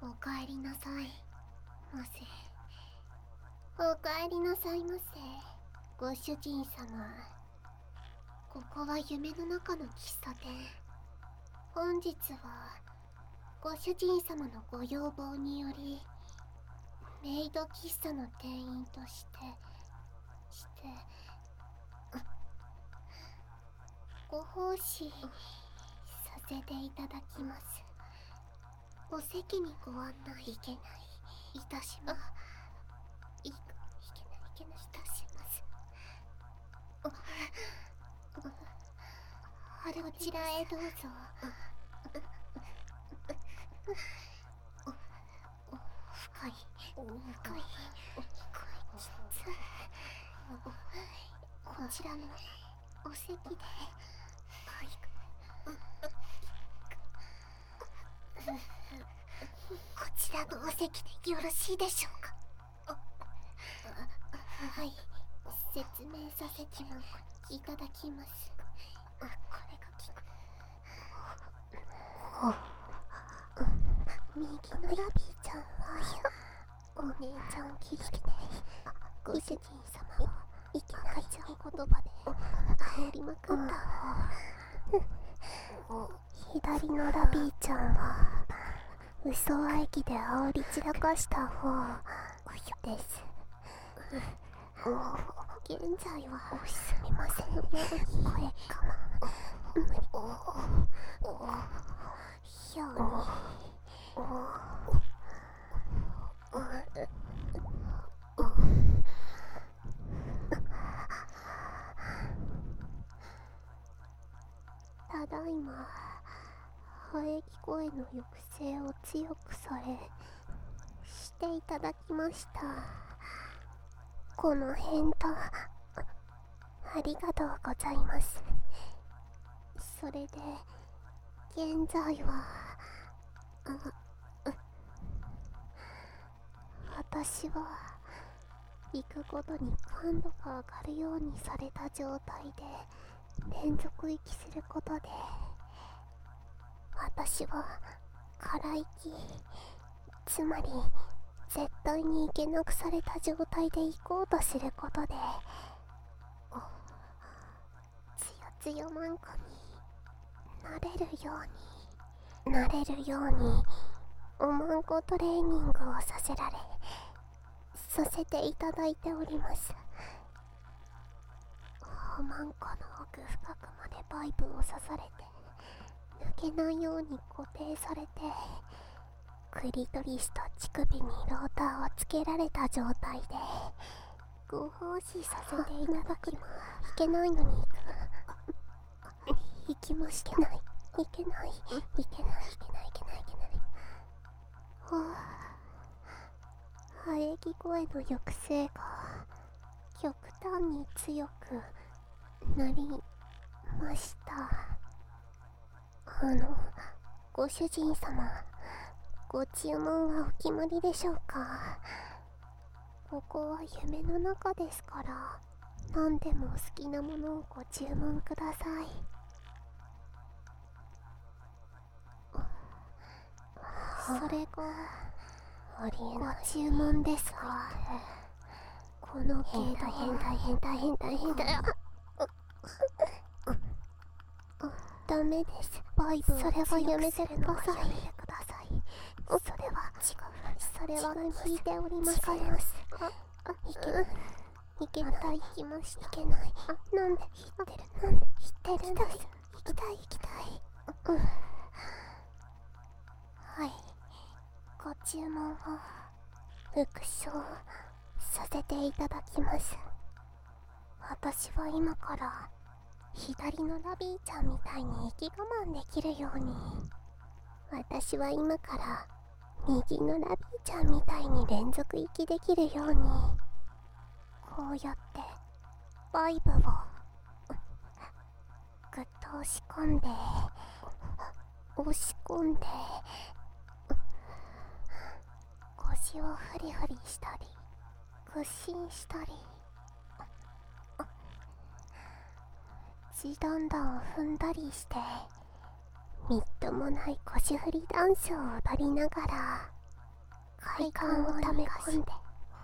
おかえりなさいませ。おかえりなさいませ、ご主人様。ここは夢の中の喫茶店。本日はご主人様のご要望によりメイド喫茶の店員としてご奉仕させていただきます。お席にご案内いたします。いたします。こちらへどうぞ。深いこちらのお席でこちらのお席でよろしいでしょうか。はい、説明させていただきます。これが右のラビーちゃんはお姉ちゃん気づけてご主人様をいけないちゃん言葉で煽りまくった方。左のラビーちゃんは嘘あえきで煽り散らかした方です。現在はすみませんように声が無理ようにただいま吐息声の抑制を強くされしていただきました。この返答ありがとうございます。それで現在は私は行くごとに感度が上がるようにされた状態で連続息することで私は空息、つまり絶対に行けなくされた状態で行こうとすることでつよつよまんこになれるようにおまんこトレーニングをさせていただいております。おまんこの奥深くまでパイプを刺されて抜けないように固定されてクリトリスと乳首にローターをつけられた状態でご奉仕させていただきます。いけないのに行きました。いけない。吐息声の抑制が極端に強くなりました。ご主人様、ご注文はお決まりでしょうか。ここは夢の中ですから何でも好きなものをご注文ください。それがご注文ですか。この携帯変だダメです。バイブそれはやめてください。それは聞いておりません。いけない。行きました。いけない。なんで言ってるんです。行きたい。はい、ご注文を復唱させていただきます。私は今から左のラビーちゃんみたいに息我慢できるように、私は今から右のラビーちゃんみたいに連続息できるように、こうやってバイブをぐっと押し込んで腰をフリフリしたり屈伸したり地どんどんを踏んだりしてみっともない腰振りダンスを踊りながら快感を溜め込んで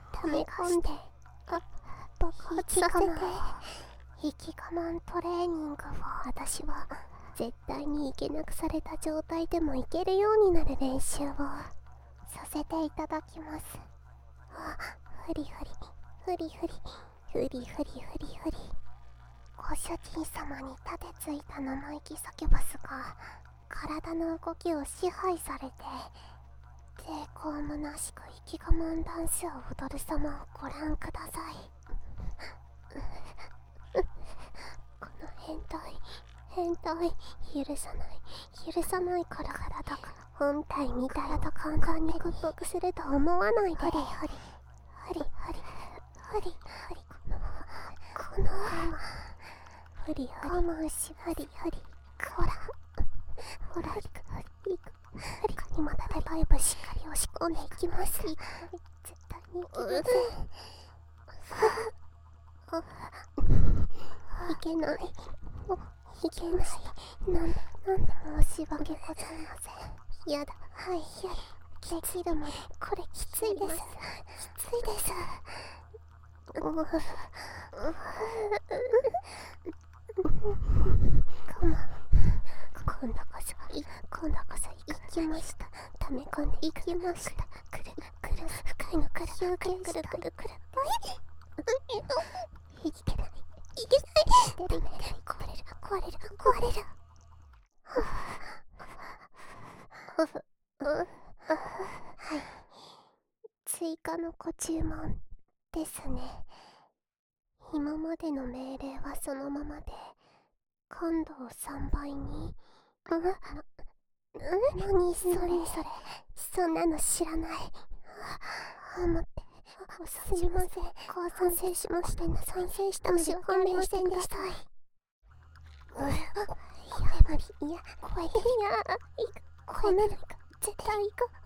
爆発させて、息我慢トレーニングを私は絶対にいけなくされた状態でもいけるようになる練習をさせていただきます。ふりふりふりふりふりふりふりふり。ご主人様に盾ついた生意気サキュバスが体の動きを支配されて抵抗むなしく息我慢ダンスを踊る様をご覧ください。この変態許さないから体が本体みたいと簡単に屈服すると思わないで。この我慢しほらいかにまたレバイブしっかり押し込んでいきます。絶対にいけない。なんで申し訳ございません。やだ。できるまでこれきついです。今度こそ行きました。溜め込んでいきました。くる深いのくるくるいけない壊れる。はい、追加のご注文ですね。今までの命令はそのままで感度を3倍に。何それそんなの知らない。待って、すみません。賛成しました。賛成したので勘弁してください。いや、怖い。こんなの絶対行く。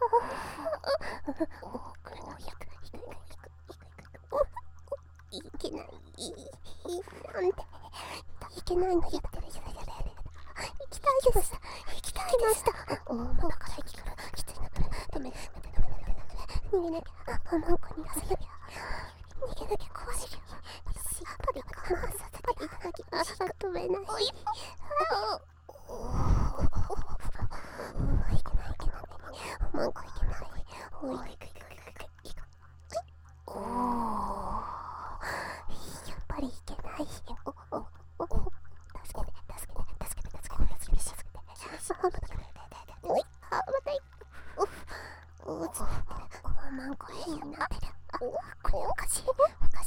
いけない。なんでいけないの。やってる。行きました。だから息からきついな。ダメ。逃げなきゃ。マンコに逃げなきゃ壊れるよ。しっかり我慢させていただきます。止めない。いけない。マンコいけない。やっぱりいけない。助けて。マンコ変になってる。これおかしいんです。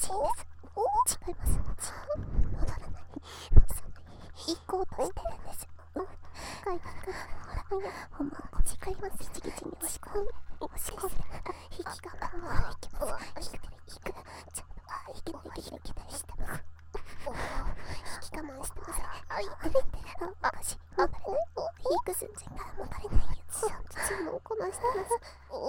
違います。戻らない。行こうとしてるんです。ほら、マンコ違います。ギチギチに押し込んで引きがいきます。引く。ちょっといけないしてます。引き我慢してます。おかしい。戻れない。引く寸前から戻れないよ。ちゃんと注文をこなしてます。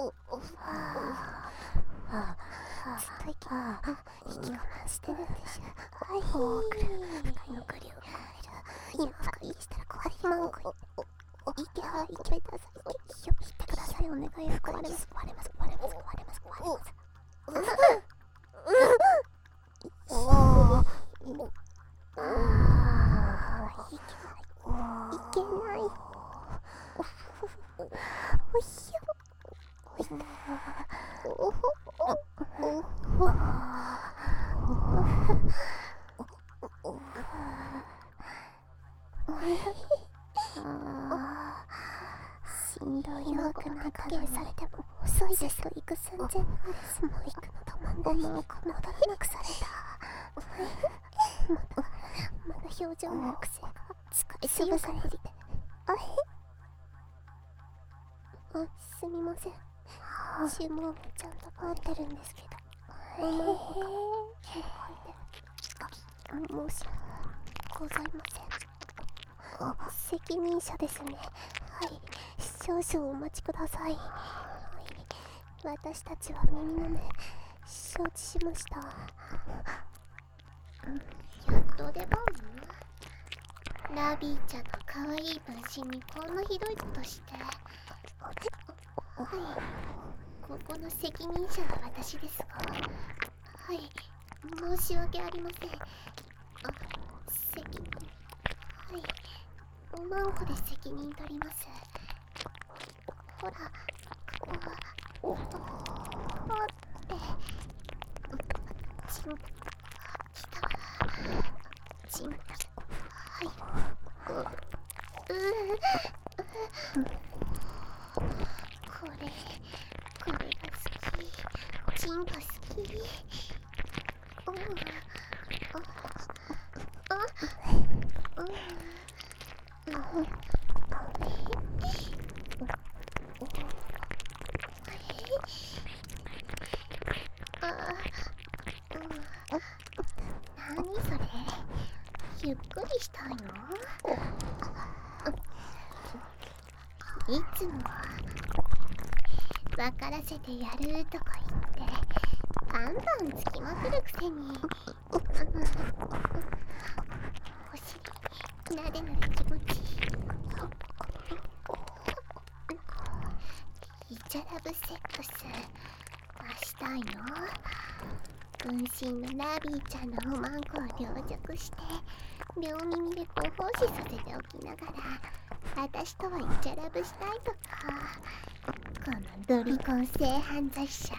ずっと引き我慢してるんでしょ。深いのクリを加える。今深いしたら壊れる。マンコいけない。ごめんなさい。引いてください。お願いを壊れます。いけない。おひょ。しんどいな。くな加減されても遅いです。行く寸前なんです。もう行くの止まんない。戻らなくされた。まだ表情の癖が使いすぎされて。すみません。注文ちゃんと通ってるんですけど。申し訳ございません。責任者ですね。少々お待ちください。私たちは耳の目承知しました。どうでもラビーちゃんの可愛い分身にこんなひどいことして。ごここの責任者は私ですが、はい、申し訳ありません。責任、はい、おまんこで責任取ります。ほら、ここはほってチン、来たわ。チン、はい、これが好き。チンが好き。何それ、ゆっくりしたいの？いつも分からせてやるとか言ってバンバンつきまくるくせに、お尻なでなで気持ちいい。イチャラブセックスはしたいの？分身のラビーちゃんのおまんこを凌辱して両耳でご奉仕させておきながら私とはイチャラブしたいとか、このドリコン性犯罪者。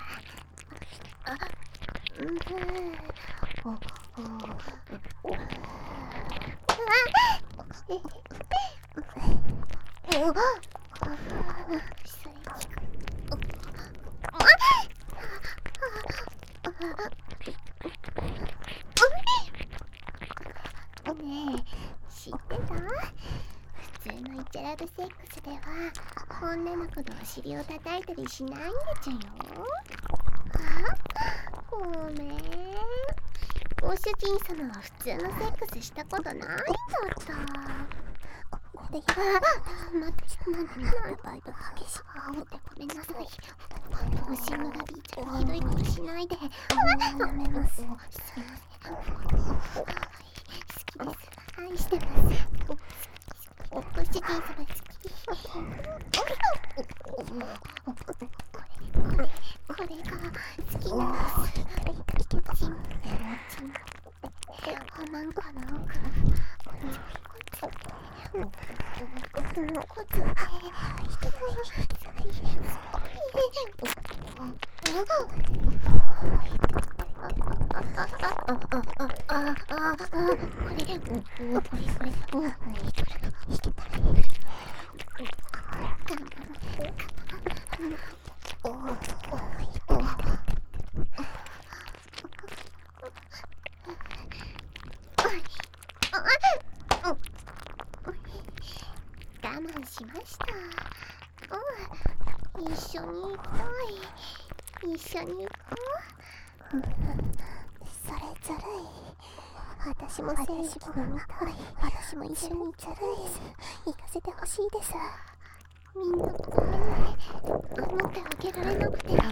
ねえ、知ってた？普通のイチャラブセックスでは女の子のお尻を叩いたりしないんでちゅよ。ごめん、ご主人様は普通のセックスしたことないんだった。待って、バイブ激しい。ごめんなさい。分身のラビーちゃんひどいことしないで。やめます。すみません。好きです。愛してます。ご主人様好き。これが好きなんです。チン、おまんこの奥、コツ我慢しました。一緒に行きたい。一緒に行こう。それずるい。私も精子が見たい。私も一緒に行きたいです。行かせてほしいです。みんなごめんね。守ってあげられなくて。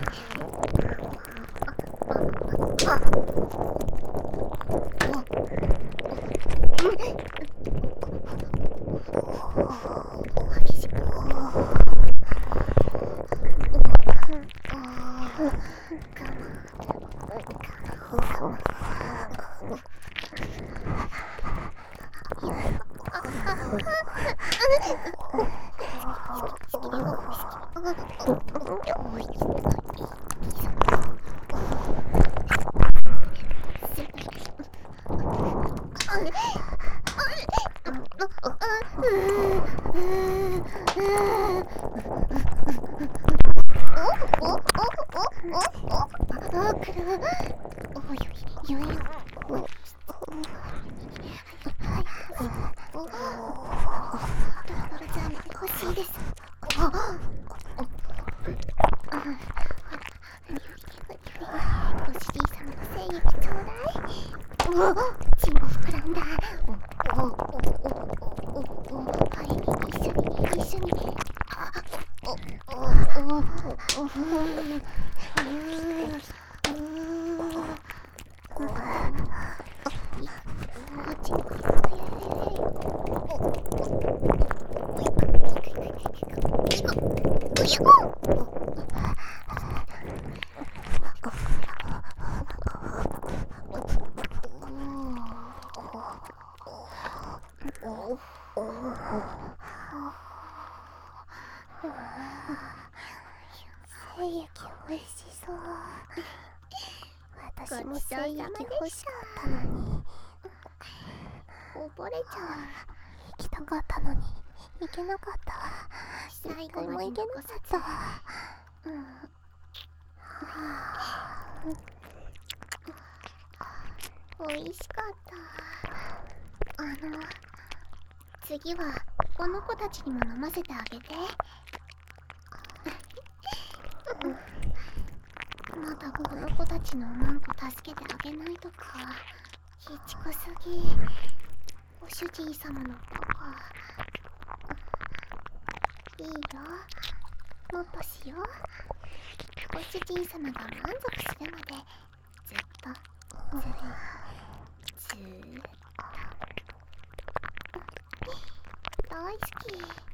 激しく。チンも膨らんだ。はい、一緒に。 精液おいしそう。私も精液欲しかったのに。溺れちゃう。行きたかったのに行けなかったわ。最後も行けなかったわ。美味しかった。次はこの子たちにも飲ませてあげて。またこの子たちのマンコ助けてあげないとか。ひちこすぎ。ご主人様のバカ。いいよ、もっとしよう。ご主人様が満足するまでずっとずーっと大好き。